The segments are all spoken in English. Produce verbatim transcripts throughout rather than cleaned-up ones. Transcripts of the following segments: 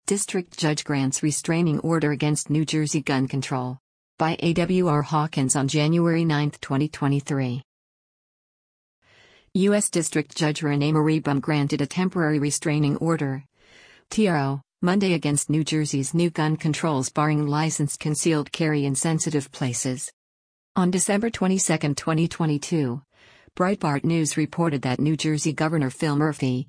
District Judge grants restraining order against New Jersey gun control. By A W R Hawkins on January ninth, twenty twenty-three. U S District Judge Renee Marie Bum granted a temporary restraining order, T R O, Monday against New Jersey's new gun controls barring licensed concealed carry in sensitive places. On December twenty-second, twenty twenty-two, Breitbart News reported that New Jersey Governor Phil Murphy,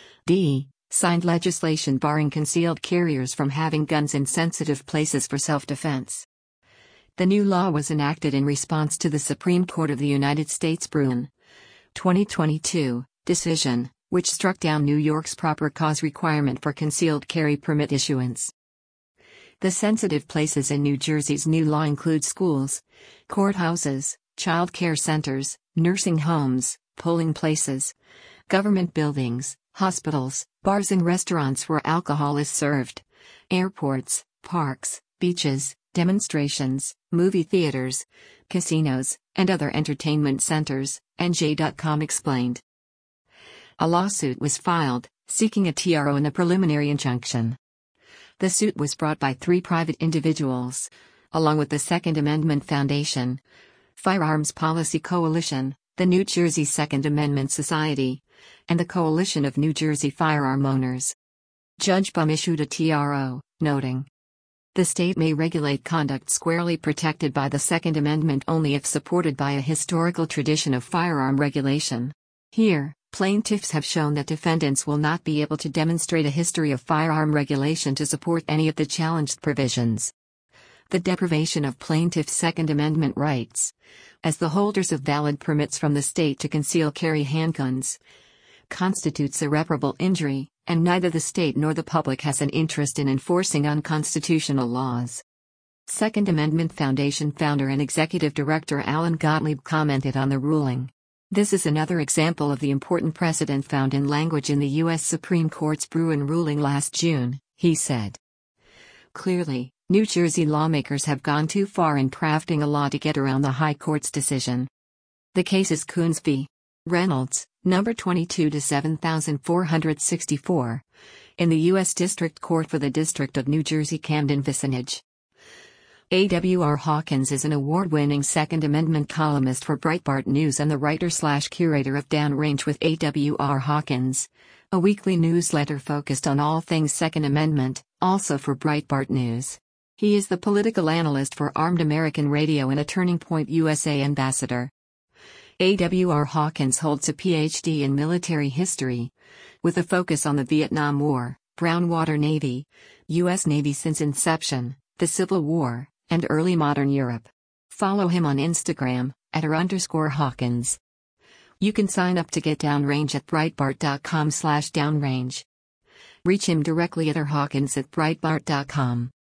D signed legislation barring concealed carriers from having guns in sensitive places for self-defense. The new law was enacted in response to the Supreme Court of the United States Bruin twenty twenty-two decision, which struck down New York's proper cause requirement for concealed carry permit issuance. The sensitive places in New Jersey's new law include schools, courthouses, child care centers, nursing homes, polling places, government buildings, hospitals, bars and restaurants where alcohol is served, airports, parks, beaches, demonstrations, movie theaters, casinos, and other entertainment centers, N J dot com explained. A lawsuit was filed, seeking a T R O and a preliminary injunction. The suit was brought by three private individuals, along with the Second Amendment Foundation, Firearms Policy Coalition, the New Jersey Second Amendment Society, and the Coalition of New Jersey Firearm Owners. Judge Bum issued a T R O, noting, "The state may regulate conduct squarely protected by the Second Amendment only if supported by a historical tradition of firearm regulation. Here, plaintiffs have shown that defendants will not be able to demonstrate a history of firearm regulation to support any of the challenged provisions. The deprivation of plaintiffs' Second Amendment rights, as the holders of valid permits from the state to conceal carry handguns, constitutes irreparable injury, and neither the state nor the public has an interest in enforcing unconstitutional laws." Second Amendment Foundation founder and executive director Alan Gottlieb commented on the ruling. "This is another example of the important precedent found in language in the U S Supreme Court's Bruin ruling last June," he said. "Clearly, New Jersey lawmakers have gone too far in crafting a law to get around the High Court's decision." The case is Coons v. Reynolds, number twenty-two to seven thousand four hundred sixty-four, in the U S District Court for the District of New Jersey Camden Vicinage. A W R Hawkins is an award-winning Second Amendment columnist for Breitbart News and the writer-slash-curator of Downrange with A W R Hawkins, a weekly newsletter focused on all things Second Amendment, also for Breitbart News. He is the political analyst for Armed American Radio and a Turning Point U S A ambassador. A W R Hawkins holds a P H D in military history, with a focus on the Vietnam War, Brown Water Navy, U S Navy since inception, the Civil War, and early modern Europe. Follow him on Instagram, at r underscore Hawkins. You can sign up to get Downrange at breitbart dot com slash downrange. Reach him directly at r hawkins at breitbart dot com.